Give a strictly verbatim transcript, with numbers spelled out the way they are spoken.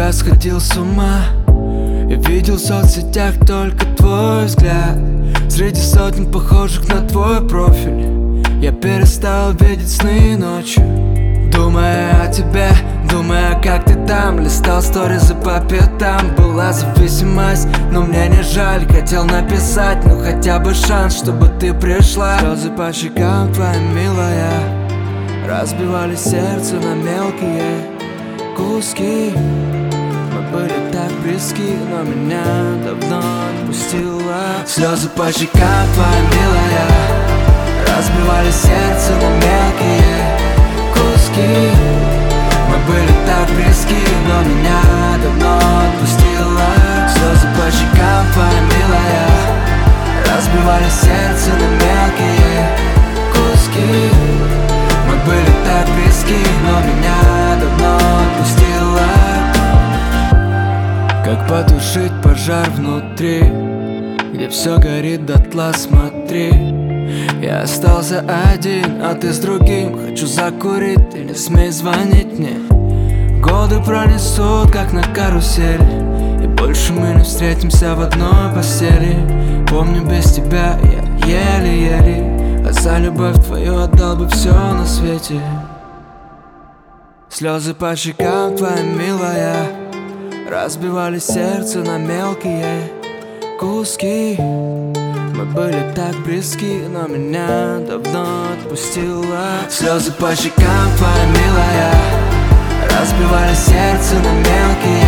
я сходил с ума. Я видел в соцсетях только твой взгляд. Среди сотен похожих на твой профиль я перестал видеть сны ночью, думая о тебе, думая, как ты там. Листал сторизы по пятам. Была зависимость, но мне не жаль. Хотел написать, ну хотя бы шанс, чтобы ты пришла. Слезы по щекам твоя милая разбивали сердце на мелкие куски. Мы были так близки, но меня давно отпустила. Слезы по щекам твоя милая разбивали сердце на мелкие куски. Мы были так близки, но меня давно отпустила. Слезы по щекам твоя милая разбивали сердце на мелкие куски. Мы были так близки, но меня давно отпустила. Как потушить пожар внутри, где все горит дотла, смотри. Я остался один, а ты с другим. Хочу закурить, ты не смей звонить мне. Годы пронесут, как на карусели, и больше мы не встретимся в одной постели. Помню, без тебя я еле-еле, а за любовь твою отдал бы все на свете. Слезы по щекам твоя милая разбивали сердце на мелкие куски. Мы были так близки, но меня давно отпустила. Слезы по щекам твоя милая разбивали сердце на мелкие